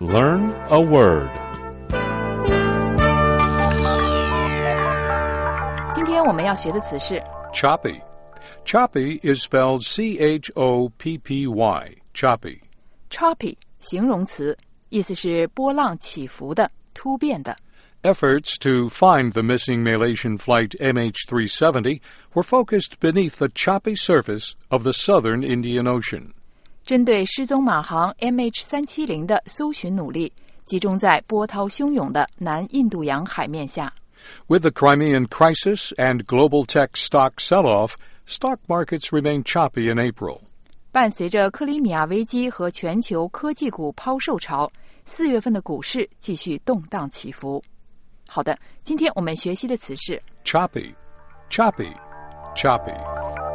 Learn a word. 今天我们要学的词是 Choppy. Choppy is spelled C-H-O-P-P-Y. Choppy. choppy 形容词，意思是波浪起伏的、突变的。 Efforts to find the missing Malaysian flight MH370 were focused beneath the choppy surface of the southern Indian Ocean. 针对失踪马航 MH370 的搜寻努力，集中在波涛汹涌的南印度洋海面下。 With the Crimean crisis and global tech stock sell-off, stock markets remained choppy in April. 伴随着克里米亚危机和全球科技股抛售潮，4月份的股市继续动荡起伏。好的，今天我们学习的词是 Choppy, choppy, choppy.